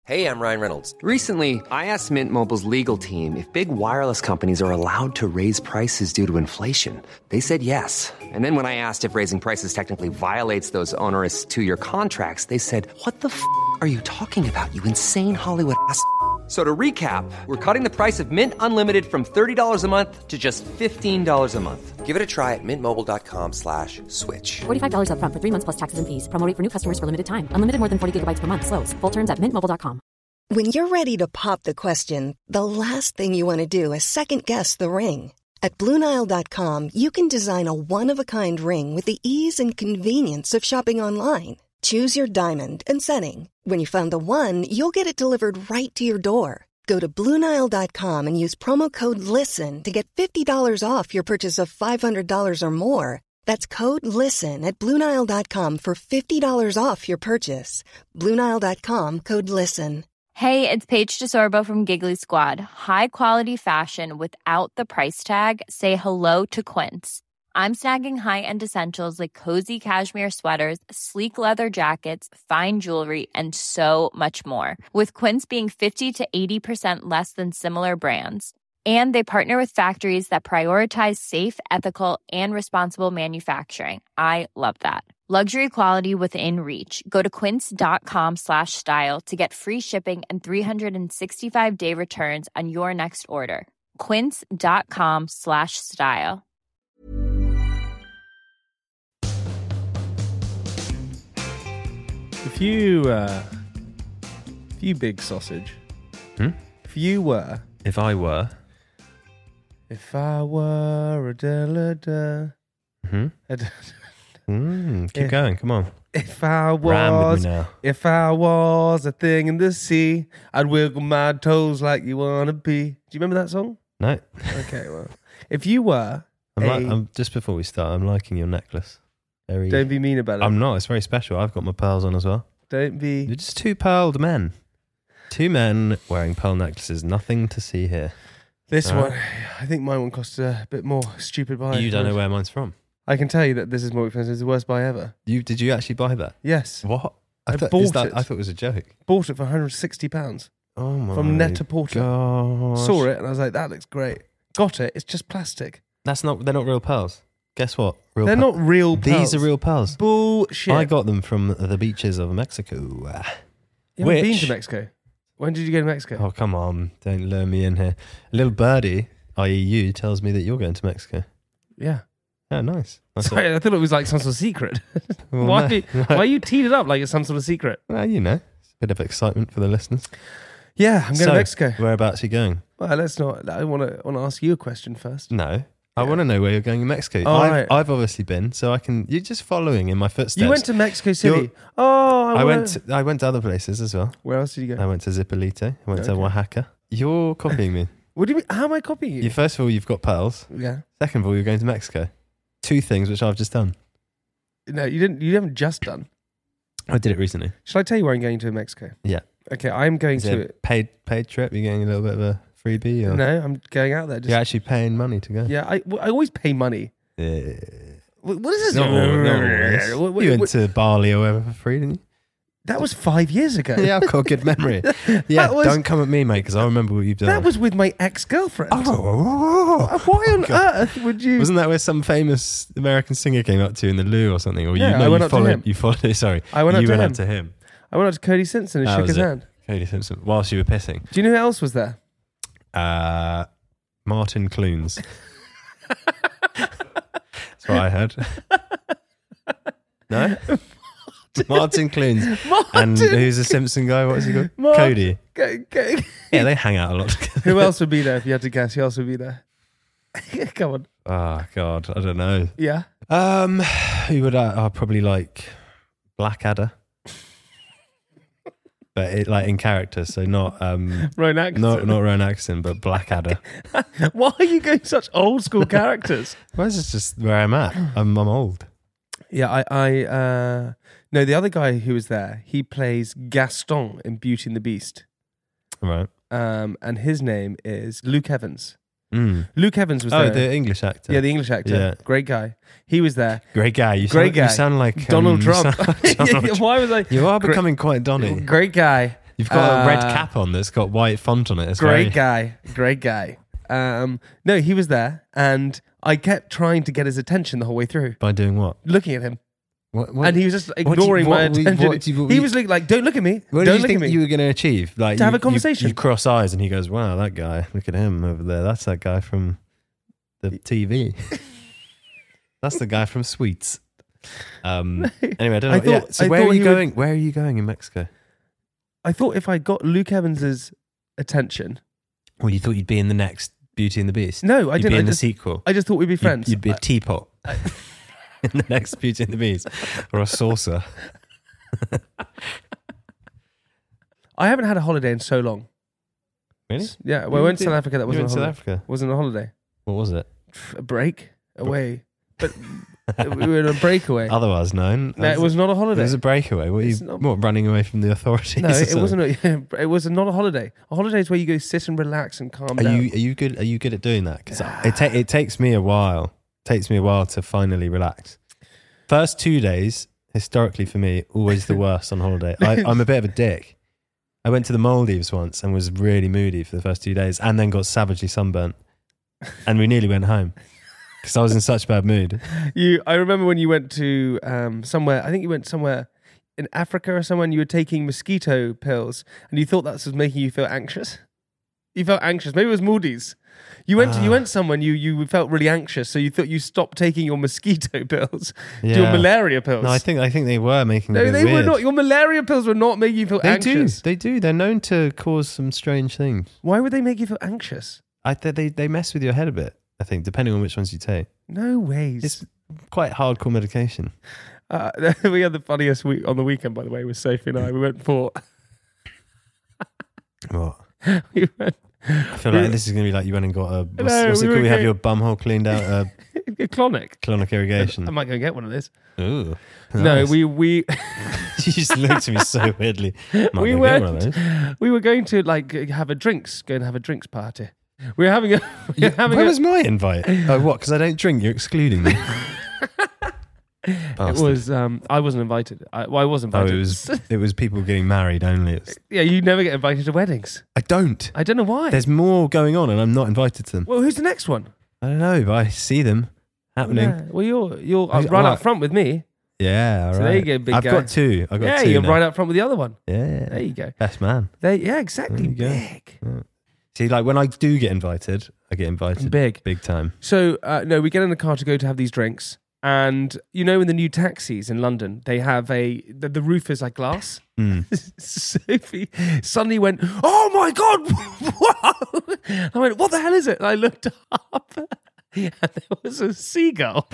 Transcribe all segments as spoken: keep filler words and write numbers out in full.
Hey, I'm Ryan Reynolds. Recently, I asked Mint Mobile's legal team if big wireless companies are allowed to raise prices due to inflation. They said yes. And then when I asked if raising prices technically violates those onerous two-year contracts, they said, what the f*** are you talking about, you insane Hollywood ass f- So to recap, we're cutting the price of Mint Unlimited from thirty dollars a month to just fifteen dollars a month. Give it a try at mintmobile.com slash switch. forty-five dollars up front for three months plus taxes and fees. Promo rate for new customers for limited time. Unlimited more than forty gigabytes per month. Slows full terms at mint mobile dot com. When you're ready to pop the question, the last thing you want to do is second-guess the ring. At Blue Nile dot com, you can design a one-of-a-kind ring with the ease and convenience of shopping online. Choose your diamond and setting. When you find the one, you'll get it delivered right to your door. Go to Blue Nile dot com and use promo code LISTEN to get fifty dollars off your purchase of five hundred dollars or more. That's code LISTEN at Blue Nile dot com for fifty dollars off your purchase. Blue Nile dot com, code LISTEN. Hey, it's Paige DeSorbo from Giggly Squad. High quality fashion without the price tag. Say hello to Quince. I'm snagging high-end essentials like cozy cashmere sweaters, sleek leather jackets, fine jewelry, and so much more. With Quince being fifty to eighty percent less than similar brands. And they partner with factories that prioritize safe, ethical, and responsible manufacturing. I love that. Luxury quality within reach. Go to quince.com slash style to get free shipping and three sixty-five day returns on your next order. Quince.com slash style. If you, uh, if you big sausage, Hmm? if you were, If I were, if I were a da-la-da, hmm? a da- mm, keep Yeah. going. Come on, if I ram with was, me now. if I was a thing in the sea, I'd wiggle my toes like you wanna be. Do you remember that song? No, Okay, well, if you were, I'm, a, li- I'm just before we start. I'm liking your necklace. Very. don't be mean about it. I'm not. It's very special. I've got my pearls on as well. Don't be. You're just two pearled men. Two men wearing pearl necklaces. Nothing to see here. This All right. one, I think my one cost a bit more. Stupid buy. You don't know where mine's from. I can tell you that this is more expensive. It's the worst buy ever. You did you actually buy that? Yes, What? I thought, bought is that, it. I thought it was a joke. bought it for one hundred sixty pounds Oh my from Net-a-Porter. gosh. Saw it and I was like, that looks great. Got it. It's just plastic. That's not. They're not real pearls. Guess what? Real They're pearl- not real pearls. These are real pearls. Bullshit. I got them from the beaches of Mexico. You haven't Which- been to Mexico. When did you go to Mexico? Oh, come on. Don't lure me in here. A little birdie, that is you, tells me that you're going to Mexico. Yeah. Yeah, nice. That's Sorry, I thought it was like some sort of secret. Well, why, no, no. why you teed it up like it's some sort of secret? Well, you know, it's a bit of excitement for the listeners. Yeah, I'm going So, to Mexico. Whereabouts are you going? Well, let's not. I want to want to ask you a question first. No. I want to know where you're going in Mexico. Oh, I've, right. I've obviously been, so I can. You're just following in my footsteps. You went to Mexico City. You're- Oh, I, I wanna- went. To, I went to other places as well. Where else did you go? I went to Zipolite. I went to Okay. Oaxaca. You're copying me. What do you mean? How am I copying you? You first of all, you've got pearls. yeah. Second of all, you're going to Mexico. Two things which I've just done. No, you didn't. You haven't just done. I did it recently. Shall I tell you where I'm going to in Mexico? Yeah. Okay, I'm going Is to. it a paid paid trip? You're getting a little bit of a freebie, or No, I'm going out there. Just, you're actually paying money to go? yeah, I, well, I always pay money. Yeah. What, what is this? No, no, What- what- you went what- to Bali or whatever for free, didn't you? that was five years ago. Yeah, I've got a good memory. Yeah, That was- don't come at me, mate, because I remember what you've done. That was with my ex-girlfriend. Oh, Why on God. earth would you? Wasn't that where some famous American singer came up to you in the loo or something? Or Yeah, you, no, I went you up to followed, him. You followed. Sorry, I went up you to went him. up to him. I went up to Cody Simpson and That shook was his it. hand. Cody Simpson. Whilst you were pissing, Do you know who else was there? uh, Martin Clunes. That's what I heard. No, Martin Clunes. Martin. And who's a Simpson guy? What's he called? Mark- Cody. Go- go- Yeah, they hang out a lot together. Who else would be there if you had to guess? Who else would be there? Come on. Oh God, I don't know. Yeah. Um, who would I? I probably like Blackadder, but it, like in character, so not um, Rowan Atkinson. not not Rowan Atkinson, but Blackadder. Why are you going such old school characters? Well, this is just where I'm at. I'm, I'm old. Yeah, I, I, uh, no, the other guy who was there, he plays Gaston in Beauty and the Beast. Right. Um, and his name is Luke Evans. Mm. Luke Evans was Oh, there. the English actor. Yeah, the English actor. Yeah. Great guy. He was there. Great guy. You Great sound, guy. You sound like Donald um, you Trump. sound like Yeah, Donald yeah, Trump. why was I? You are Great- becoming quite Donny. Great guy. You've got a red Uh, cap on that's got white font on it. It's Great very- guy, great guy. Um, no, he was there, and I kept trying to get his attention the whole way through, By doing what? looking at him, What, what and he was just what do you- ignoring my what we- attention. what do you- what he we- was like, like, "Don't look at me! What Don't did you look think at me!" you were going to achieve? Like To have you- a conversation. You, you cross eyes, and he goes, "Wow, that guy! Look at him over there. That's that guy from the T V. That's the guy from Sweets." Um, anyway, I don't know. I thought- yeah, so I where thought are he you would- going? Where are you going in Mexico? I thought if I got Luke Evans's attention, Well, you thought you'd be in the next Beauty and the Beast. no, I you'd didn't. be I in just, the sequel. I just thought we'd be friends. You'd, you'd be a I- teapot in the next Beauty and the Beast, or a saucer. I haven't had a holiday in so long. Really? Yeah, well, I You went to did- South Africa. That you wasn't went a to holiday. South Africa. Wasn't a holiday. What was it? A break away, but we were in a breakaway. Otherwise known. No, it was not a It holiday. was a breakaway. What, are you, It's not- what, running away from the authorities? No, or it something? wasn't. A, it was not a holiday. A holiday is where you go sit and relax and calm Are down. you are you good? Are you good at doing that? Because it ta- it takes me a while. Takes me a while to finally relax. First two days, historically for me, always the worst on holiday. I, I'm a bit of a dick. I went to the Maldives once and was really moody for the first two days, and then got savagely sunburnt, and we nearly went home because I was in such bad mood. You, I remember when you went to um, somewhere. I think you went somewhere in Africa or somewhere. And you were taking mosquito pills, and you thought that was making you feel anxious. You felt anxious. Maybe it was Moody's. You went. To, you Ah. went somewhere. And you you felt really anxious, so you thought you stopped taking your mosquito pills, your Yeah. malaria pills. No, I think I think they were making. no, it a bit they weird. were not. Your malaria pills were not making you feel They anxious. do. They do. They're known to cause some strange things. Why would they make you feel anxious? I th- they they mess with your head a bit. I think depending on which ones you take. No ways. It's quite hardcore medication. Uh, we had the funniest week on the weekend, by the way, with Sophie and I. We went for. What? we went. I feel like this is going to be like you went and got a, what's, No, what's we it were called? We have going- your bum hole cleaned out, uh, A clonic. colonic irrigation. I might go get one of this. Ooh. No, Nice. we we You just looked at me so weirdly. Might we go get went. one of those. We were going to like have a drinks, go and have a drinks party. We were having a. We were having Where a was my invite? Oh, what? Because I don't drink, you're excluding me. it Bastard. was. Um, I wasn't invited. I, well, I was Oh, invited. it was it was people getting married only. It's, Yeah, you never get invited to weddings. I don't. I don't know why. There's more going on, and I'm not invited to them. well, who's the next one? I don't know, but I see them happening. Yeah, well, you're you're uh, Who's- right all up right. front with me. Yeah, all So right. there you go, big I've guy. got two. I've got Yeah, two you're now. right up front with the other one. Yeah, There you go. best man. There, yeah, exactly. There you go. Big. See, like when I do get invited, I get invited Big. big time. So uh, no, we get in the car to go to have these drinks, and you know, in the new taxis in London, they have a the, the roof is like glass. Mm. Sophie suddenly went, "Oh my god!" Wow! I went, "What the hell is it?" And I looked up, and there was a seagull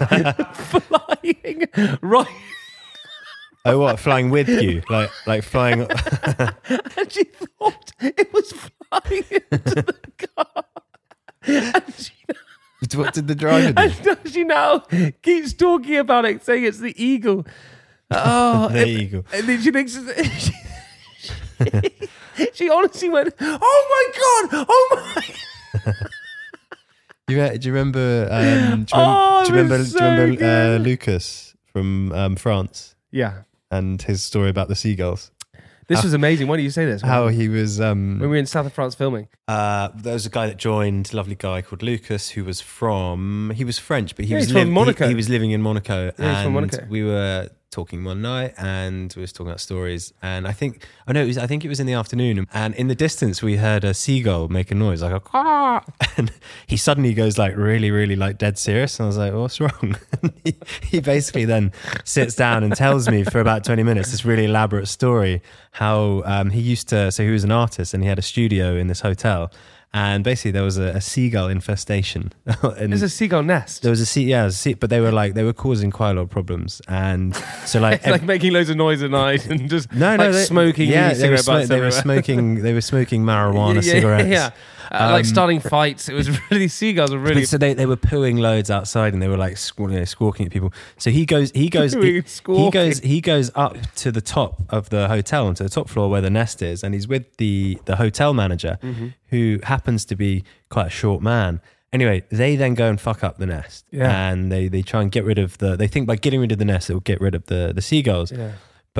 flying right. Oh, what? Flying with you, like like flying. And she thought it was flying into the car. And she, What did the driver do? and now she now keeps talking about it, saying it's the eagle. Oh, The and- eagle. And then she thinks it's- she, she, she honestly went, "Oh my god! Oh my!" You re- do you remember? Um, do you, Oh, remember, do you it remember? was Do you remember so uh, good. Lucas from um, France Yeah, and his story about the seagulls? this was amazing. Why do you say this? How he was. Um, when we were in south of France filming. Uh, there was a guy that joined, lovely guy called Lucas, who was from, he was French, but he Yeah, was he's from he- Monaco. He, was living in Monaco. Yeah, he's and from Monaco. we were talking one night and we was talking about stories. And I think, I know, it was, I think it was in the afternoon. And in the distance, we heard a seagull make a noise, like a caw. And he suddenly goes like really, really like dead serious. And I was like, what's wrong? And he, he basically then sits down and tells me for about twenty minutes this really elaborate story how um, he used to, so he was an artist and he had a studio in this hotel. And basically there was a, a seagull infestation. And There's a seagull nest. there was a sea, yeah, it was a sea, but they were like, they were causing quite a lot of problems. And so like, It's like making loads of noise at night and just no, no, like they, smoking. Yeah, e-cigarette they were, butts smo- they were everywhere. smoking, they were smoking marijuana yeah, cigarettes. Yeah, uh, like Um, starting fights. It was really seagulls were really. But so they, they were pooing loads outside, and they were like squaw- you know, squawking at people. So he goes, he goes, Pooing, he, he squawking. goes, he goes up to the top of the hotel, onto the top floor where the nest is, and he's with the the hotel manager, Mm-hmm. who happens to be quite a short man. Anyway, they then go and fuck up the nest, Yeah. and they they try and get rid of the. They think by getting rid of the nest, it will get rid of the the seagulls. Yeah. But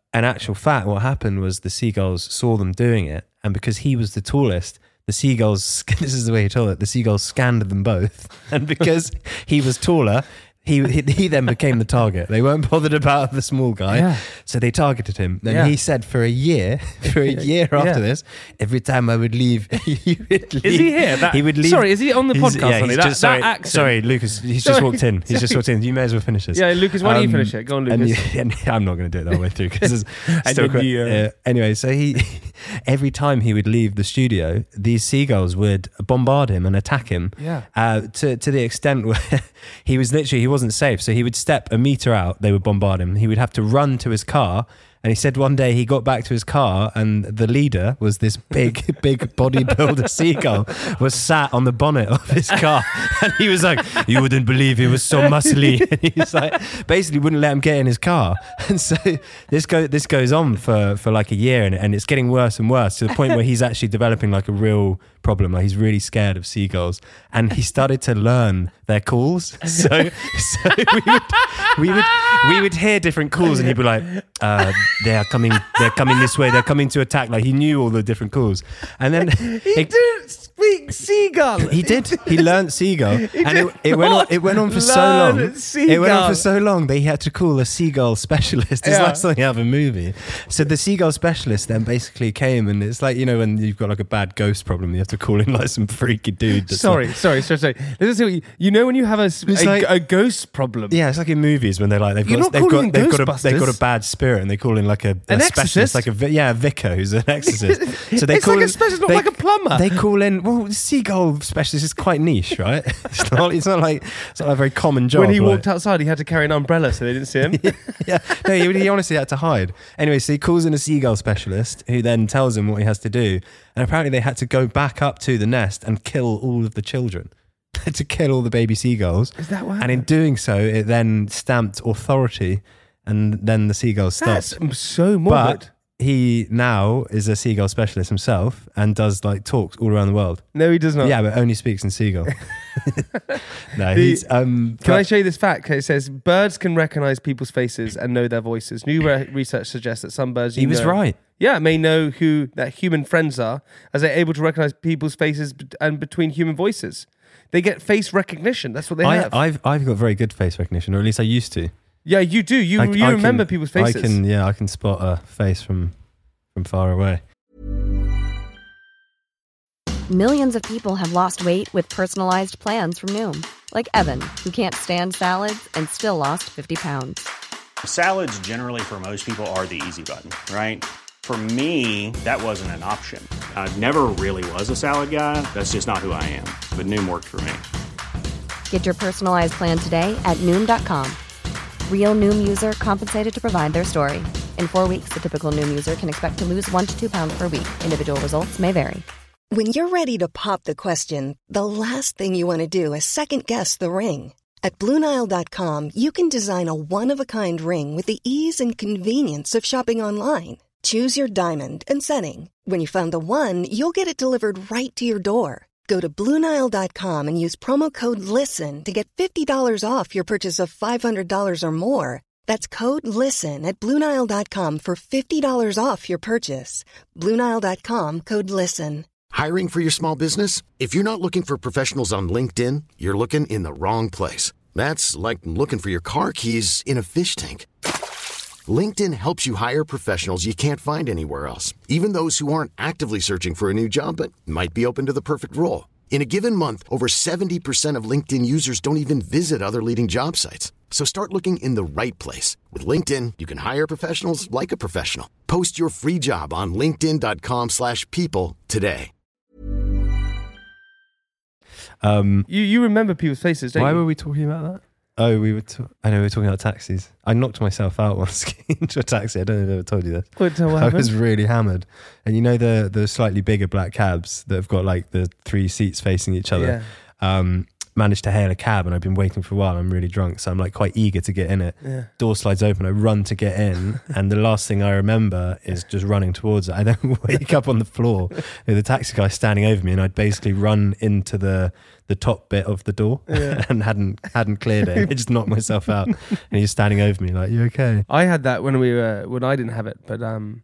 in actual fact, what happened was the seagulls saw them doing it, and because he was the tallest, the seagulls, this is the way he told it, the seagulls scanned them both. And because he was taller, he, he he then became the target. They weren't bothered about the small guy. Yeah. So they targeted him. And Yeah. he said for a year, for a year after Yeah. this, every time I would leave, he would leave. Is he here? That, he would leave. Sorry, is he on the He's- podcast? yeah, Sonny? he's that, just, sorry, that accent. sorry, Lucas, he's just Sorry. walked in. He's just walked in. You may as well finish this. Yeah, Lucas, why don't you Um, finish it? Go on, and Lucas. you- and I'm not going to do it the whole way through because it's And still then quite, you, uh, uh, anyway, so he every time he would leave the studio, these seagulls would bombard him and attack him. Yeah. Uh, to to the extent where he was literally he wasn't safe. So he would step a meter out, they would bombard him. He would have to run to his car. And he said one day he got back to his car and the leader was this big, big bodybuilder seagull was sat on the bonnet of his car. And he was like, you wouldn't believe he was so muscly. And he's like, basically wouldn't let him get in his car. And so this go this goes on for, for like a year and, and it's getting worse and worse to the point where he's actually developing like a real problem. Like he's really scared of seagulls. And he started to learn their calls. So, so we would, we would, we would hear different calls and he'd be like, uh, they are coming, they're coming this way, they're coming to attack. Like he knew all the different calls. And then He it, didn't speak seagull. he did. He learnt seagull, and it, did it went on. not It went on for so learn long. seagull. It went on for so long that he had to call a seagull specialist. It's Yeah. like something out of a movie. So the seagull specialist then basically came, and it's like, you know, when you've got like a bad ghost problem, you have to call in like some freaky dude. That's Sorry, like- sorry, sorry, sorry. Let's see what you, you know when you have a, s- It's a, like- a ghost problem. yeah, it's like in movies when they're like they've You're got not they've calling got they've got a Ghostbusters. they've got a bad spirit and they call in like a, a An specialist, exorcist? like a vi- yeah a vicar who's an exorcist. So they It's call like a in- specialist, not they- like a plumber. They call in well, the seagull specialist is quite niche, right? It's not it's not like it's not a very common job. When he like- walked outside, he had to carry an umbrella so they didn't see him. yeah, no, he, he honestly had to hide. Anyway, so he calls in a seagull specialist who then tells him what he has to do. And apparently they had to go back up to the nest and kill all of the children. To kill all the baby seagulls. Is that what And in happened? doing so, it then stamped authority and then the seagulls stopped. That's so morbid. But he now is a seagull specialist himself and does like talks all around the world. No, he does not. Yeah, but only speaks in seagull. no, The- he's... Um, Can I but- show you this fact? It says birds can recognize people's faces and know their voices. New re- research suggests that some birds. He you was know- right. Yeah, may know who that human friends are, as they're able to recognize people's faces bet- and between human voices. They get face recognition. That's what they I, have. I've I've got very good face recognition, or at least I used to. yeah, you do. You I- you I remember can- people's faces. I can, yeah, I can spot a face from from far away. Millions of people have lost weight with personalized plans from Noom, like Evan, who can't stand salads and still lost fifty pounds. Salads generally for most people are the easy button, right? For me, that wasn't an option. I never really was a salad guy. That's just not who I am. But Noom worked for me. Get your personalized plan today at Noom dot com. Real Noom user compensated to provide their story. In four weeks, the typical Noom user can expect to lose one to two pounds per week. Individual results may vary. When you're ready to pop the question, the last thing you want to do is second-guess the ring. At Blue Nile dot com, you can design a one-of-a-kind ring with the ease and convenience of shopping online. Choose your diamond and setting. When you find the one, you'll get it delivered right to your door. Go to Blue Nile dot com and use promo code LISTEN to get fifty dollars off your purchase of five hundred dollars or more. That's code LISTEN at Blue Nile dot com for fifty dollars off your purchase. Blue Nile dot com, code LISTEN. Hiring for your small business? If you're not looking for professionals on LinkedIn, you're looking in the wrong place. That's like looking for your car keys in a fish tank. LinkedIn helps you hire professionals you can't find anywhere else, even those who aren't actively searching for a new job but might be open to the perfect role. In a given month, over seventy percent of LinkedIn users don't even visit other leading job sites. So start looking in the right place. With LinkedIn, you can hire professionals like a professional. Post your free job on linkedin dot com slash people today. Um, You you remember people's faces, don't why you? were we talking about that? Oh, we were. Ta- I know we were talking about taxis. I knocked myself out once getting into a taxi. I don't know if I ever told you this. What, what I happened? was really hammered, and you know the the slightly bigger black cabs that have got like the three seats facing each other. Yeah. Um, managed to hail a cab and I've been waiting for a while. I'm really drunk, so I'm like quite eager to get in it. Yeah. Door slides open, I run to get in, and the last thing I remember is just running towards it. I then wake up on the floor with the taxi guy standing over me, and I'd basically run into the the top bit of the door Yeah. and hadn't hadn't cleared it. I just knocked myself out, and he's standing over me like, "You okay?" I had that when we were when I didn't have it, but um,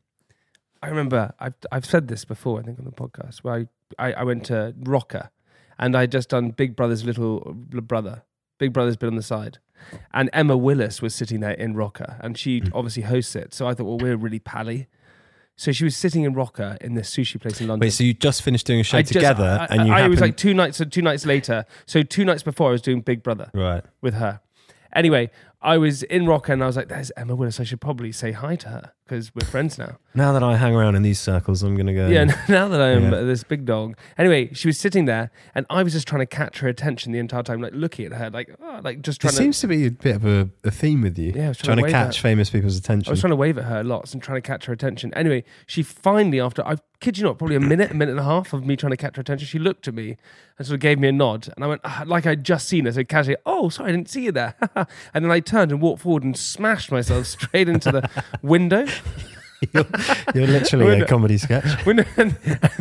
I remember I've I've said this before, I think, on the podcast, where I, I, I went to Rocker, and I'd just done Big Brother's little brother. Big Brother's been on the side, and Emma Willis was sitting there in Rocker, and she Mm. obviously hosts it. So I thought, well, we're really pally. So she was sitting in Rocker in this sushi place in London. Wait, so you just finished doing a show I just- together, I, and you I, I happened... was like two nights, two nights later. So two nights before, I was doing Big Brother right. with her. Anyway, I was in Rocker, and I was like, "There's Emma Willis. I should probably say hi to her because we're friends now." Now that I hang around in these circles, I'm gonna go. Yeah, now that I am Yeah. this big dog. Anyway, she was sitting there, and I was just trying to catch her attention the entire time, like looking at her, like, oh, like just There trying to. seems to be a bit of a, a theme with you. Yeah, I was trying trying to to wave catch at- famous people's attention. I was trying to wave at her lots and trying to catch her attention. Anyway, she finally, after I kid you not, probably a minute, a minute and a half of me trying to catch her attention, she looked at me and sort of gave me a nod, and I went ah, like I'd just seen her, so casually, "Oh, sorry, I didn't see you there." And then I turned and walked forward and smashed myself straight into the window. you're, you're literally Window. a comedy sketch. Window, and,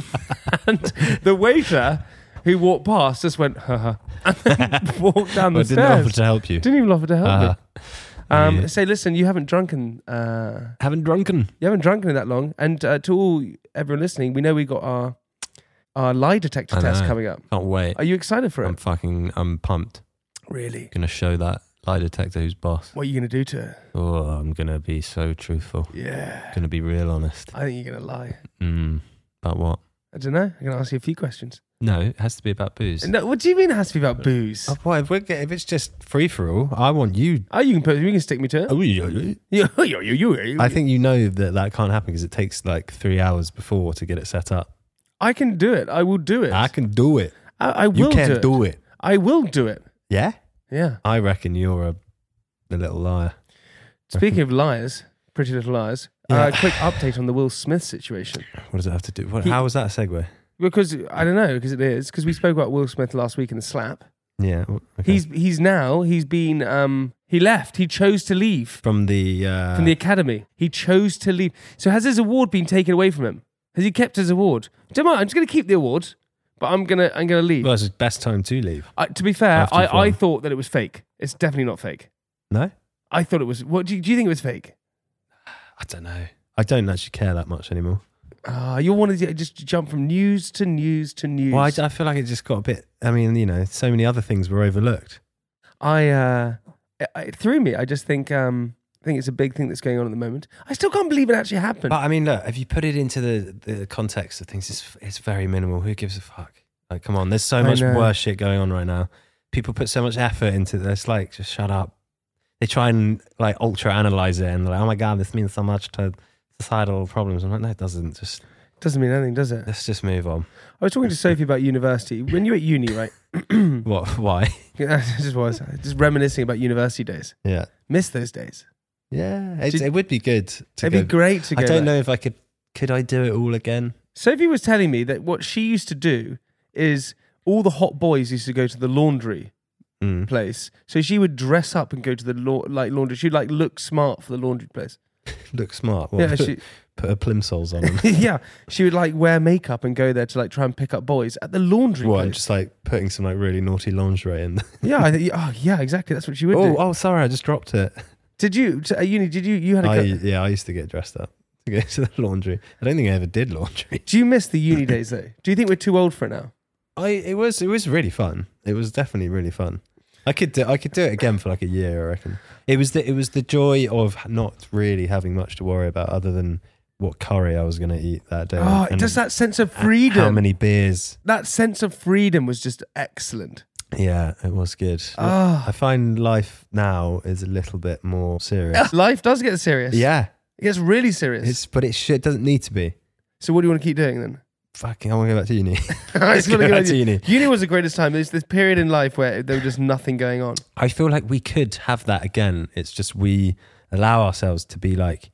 and the waiter who walked past just went, "Haha," and then walked down the Well, didn't stairs. offer to help you. Didn't even offer to help Uh-huh. me. Um, Yeah. Say, listen, you haven't drunken. Uh, Haven't drunken. you haven't drunken in that long. And uh, to all everyone listening, we know we got our our lie detector I test know. coming up. Can't wait. Are you excited for it? I'm fucking. I'm pumped. Really? Gonna show that lie detector who's boss. What are you going to do to it? Oh, I'm gonna be so truthful. Yeah. Gonna be real honest. I think you're going to lie. Mm, about what? I don't know. I'm going to ask you a few questions. No, it has to be about booze. No, what do you mean it has to be about booze? Oh, boy, if, we're, get- if it's just free for all, I want you. Oh, you can put. You can stick me to it. Oh, yeah, yeah. You, you, you, you, I think you know that that can't happen because it takes like three hours before to get it set up. I can do it. I will do it. I can do it. I, I will You can't do it. do it. I will do it. Yeah? Yeah. I reckon you're a, a little liar. Speaking of liars, Pretty Little Liars, Yeah. uh, quick update on the Will Smith situation. What does it have to do? What, He- how was that a segue? Because I don't know, because it is because we spoke about Will Smith last week in the slap. Yeah. w- okay. He's he's now he's been um he left. He chose to leave from the uh, from the academy. He chose to leave. So has his award been taken away from him? Has he kept his award? Don't mind. I'm just going to keep the award, but I'm gonna I'm gonna leave. Well, it's his best time to leave. I, to be fair, After you've I, I won. thought that it was fake. It's definitely not fake. No? I thought it was. What do you, do you think it was fake? I don't know. I don't actually care that much anymore. Ah, you wanted to just jump from news to news to news. Well, I, I feel like it just got a bit. I mean, you know, so many other things were overlooked. I uh, it, it threw me. I just think um, I think it's a big thing that's going on at the moment. I still can't believe it actually happened. But I mean, look, if you put it into the, the context of things, it's, it's very minimal. Who gives a fuck? Like, come on, there's so I much know. worse shit going on right now. People put so much effort into this. Like, just shut up. They try and like ultra analyze it and like, oh my god, this means so much to societal problems. I'm like, no, it doesn't. Just Doesn't mean anything, does it? let's just move on. I was talking to Sophie about university. When you were at uni, right? What? Why? Yeah, I just was just reminiscing about university days. Yeah, Miss those days. yeah. It, Did- it would be good. To It'd go. be great to go. I don't back. know if I could. Could I do it all again? Sophie was telling me that what she used to do is all the hot boys used to go to the laundry Mm. place. So she would dress up and go to the la- like laundry. She'd like look smart for the laundry place. Look smart. What, Yeah, put, she, put her plimsolls on. And, yeah, she would like wear makeup and go there to like try and pick up boys at the laundry what? And place. just like putting some like really naughty lingerie in. Yeah, I, th- oh yeah, exactly. That's what she would oh, do. oh, sorry, I just dropped it. Did you t- at uni? Did you? You had a. I, co- yeah, I used to get dressed up to go to the laundry. I don't think I ever did laundry. do you miss the uni days though? Do you think we're too old for it now? I it was it was really fun. It was definitely really fun. I could do I could do it again for like a year, I reckon. It was the it was the joy of not really having much to worry about other than what curry I was going to eat that day. Oh, and just that sense of freedom. How many beers? That sense of freedom was just excellent. Yeah, it was good. Ah. I find life now is a little bit more serious. Life does get serious. Yeah, It gets really serious. it's but it should, doesn't need to be. So what do you want to keep doing then? Fucking, I want to go back to uni. I Let's just want go to go back to uni. Uni was the greatest time. There's this period in life where there was just nothing going on. I feel like we could have that again. It's just we allow ourselves to be like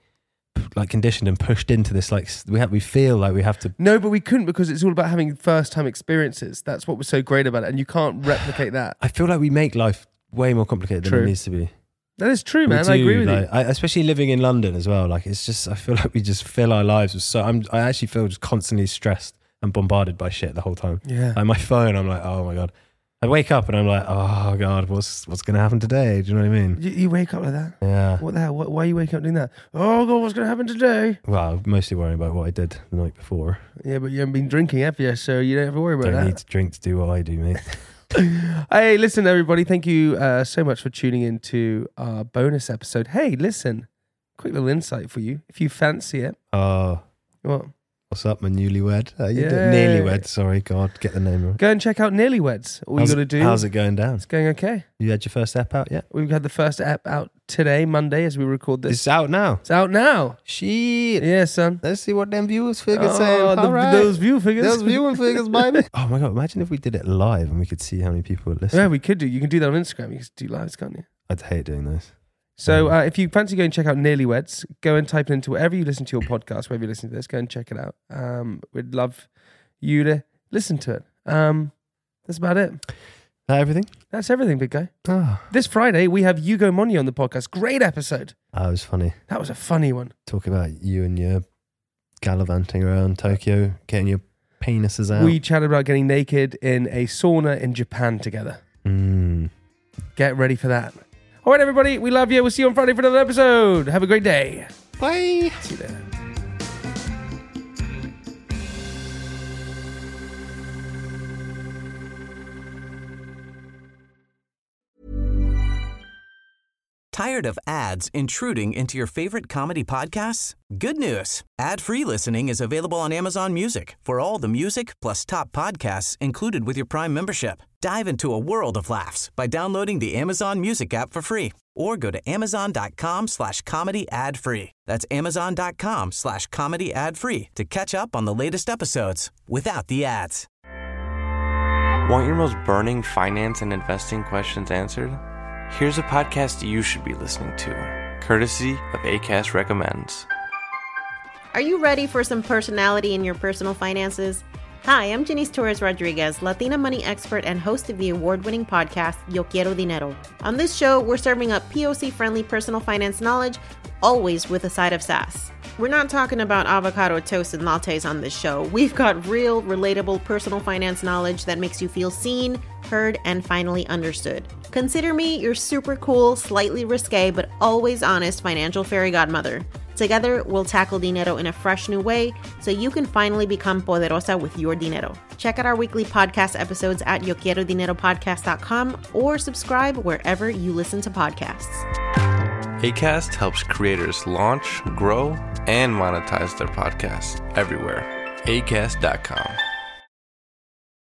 like conditioned and pushed into this. Like we have, we feel like we have to. No, but we couldn't because it's all about having first time experiences. That's what was so great about it, and you can't replicate that. I feel like we make life way more complicated True. than it needs to be. That is true, We man. do, I agree with like, you. I, especially living in London as well. Like it's just, I feel like we just fill our lives with so. I'm, I actually feel just constantly stressed and bombarded by shit the whole time. Yeah. Like my phone, I'm like, oh my god. I wake up and I'm like, oh god, what's what's gonna happen today? Do you know what I mean? You, you wake up like that? Yeah. What the hell? What, why are you waking up doing that? Oh god, what's going to happen today? Well, I'm mostly worrying about what I did the night before. Yeah, but you haven't been drinking, have you? So you don't have to worry about Don't that. need to drink to do what I do, mate. Hey, listen, everybody. Thank you uh, so much for tuning in to our bonus episode. Hey, listen, quick little insight for you. If you fancy it. Oh, What? what's up, my newlywed? How you Yeah. doing? Nearly wed. Sorry, God, get the name right. Go and check out Nearly Weds. All how's, you got to do. How's it going down? It's going okay. You had your first app out yet? We've had the first app out today, Monday, as we record this. It's out now. It's out now. Shit. Yeah, son. Let's see what them viewers figures Oh, saying. the- All right. those view figures. Those viewing figures, baby. Oh my God, imagine if we did it live and we could see how many people would listen. Yeah, we could do. You can do that on Instagram. You can do lives, can't you? I'd hate doing this. So uh, if you fancy going and check out Nearly Weds, go and type it into wherever you listen to your podcast, wherever you listen to this, go and check it out. Um, we'd love you to listen to it. Um, that's about it. That everything? That's everything, big guy. Oh. This Friday, we have Hugo Money on the podcast. Great episode. That was funny. That was a funny one. Talk about you and your gallivanting around Tokyo, getting your penises out. We chatted about getting naked in a sauna in Japan together. Mm. Get ready for that. All right, everybody. We love you. We'll see you on Friday for another episode. Have a great day. Bye. See you there. Tired of ads intruding into your favorite comedy podcasts? Good news. Ad-free listening is available on Amazon Music for all the music plus top podcasts included with your Prime membership. Dive into a world of laughs by downloading the Amazon Music app for free or go to amazon.com slash comedy ad free. That's amazon.com slash comedy ad free to catch up on the latest episodes without the ads. Want your most burning finance and investing questions answered? Here's a podcast you should be listening to, courtesy of Acast Recommends. Are you ready for some personality in your personal finances? Hi, I'm Janice Torres Rodriguez, Latina money expert and host of the award-winning podcast, Yo Quiero Dinero. On this show, we're serving up P O C-friendly personal finance knowledge, always with a side of sass. We're not talking about avocado toast and lattes on this show. We've got real, relatable personal finance knowledge that makes you feel seen, heard, and finally understood. Consider me your super cool, slightly risque, but always honest financial fairy godmother. Together, we'll tackle dinero in a fresh new way so you can finally become poderosa with your dinero. Check out our weekly podcast episodes at yo quiero dinero podcast dot com or subscribe wherever you listen to podcasts. Acast helps creators launch, grow, and monetize their podcasts everywhere. acast dot com.